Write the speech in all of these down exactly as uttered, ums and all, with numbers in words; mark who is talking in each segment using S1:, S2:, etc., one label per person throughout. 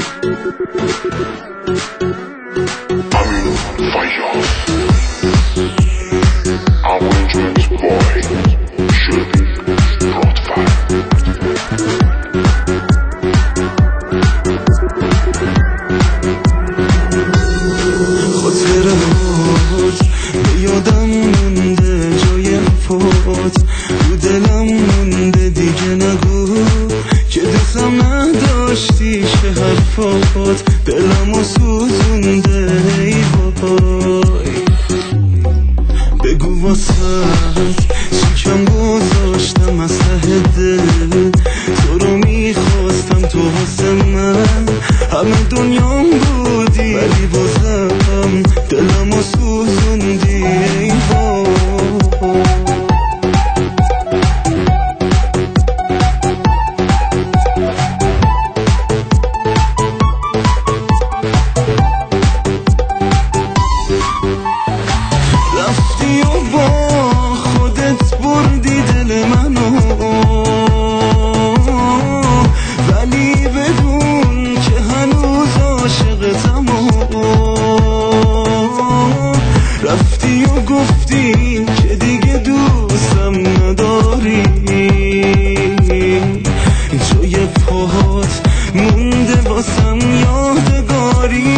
S1: یادم مونده جای فوت، رو دلم مونده دیگه نگو که دوستم نداشتی چه حرفات، دلمو سوزونده ای وای. بگو واسد شکم گذاشتم از ته دل، تو رو میخواستم تو واسه من همه دنیام بودی، ولی بازم دلمو سوزوندی ای وای. رفتی و با خودت بردی دل منو، ولی بدون که هنوز عاشقتم. رفتی و گفتی که دیگه دوستم نداری، جای پاهات مونده واسم یادگاری.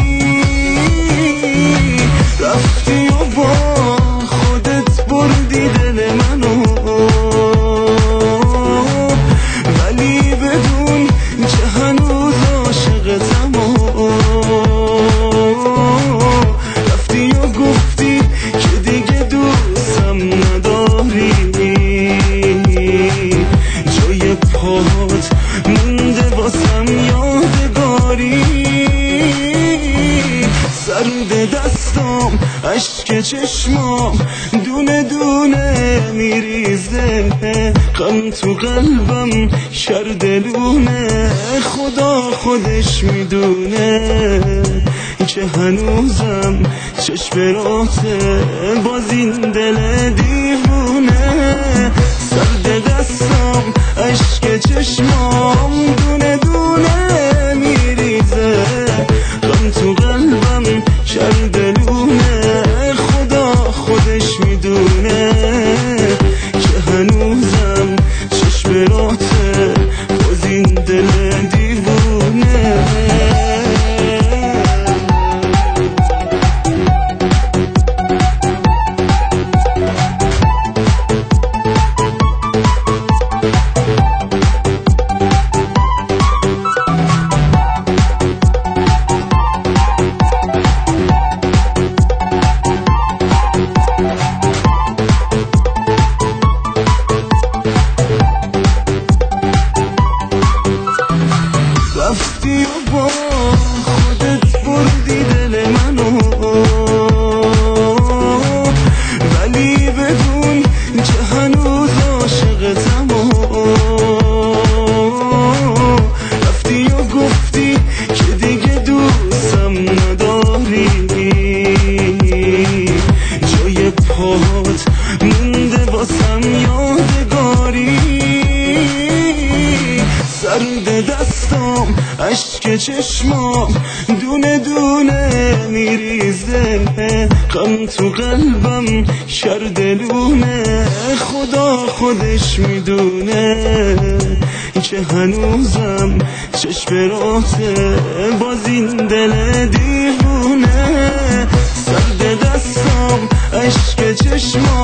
S1: رفتی و با خودت بردی دل منو، ولی بدون که هنوز عاشقتم. رفتی و گفتی که دیگه دوستم نداری، جای پاهات مونده واسم یادگاری. سرد دستام عشق چشمام دونه دونه میریزه، غم تو قلبم شردلونه، خدا خودش میدونه که هنوزم چشم راته باز این دل دیوونه. سرد دستام عشق چشمام دونه دونه میریزه، غم تو قلبم شردلونه، خدا خودش میدونه که هنوزم چشم راته باز این دل دیوونه. رفتی و با خودت بردی دل منو، ولی بدون که هنوز عاشقتم. رفتی و گفتی که دیگه دوستم نداری، جای پاهات مونده واسم یادگاری. سرد دستام عشق چشمام دونه دونه میریزه، غم تو قلبم شردلونه، خدا خودش میدونه که هنوزم چشم راته باز این دل دیوونه. سرد دستام عشق چشمام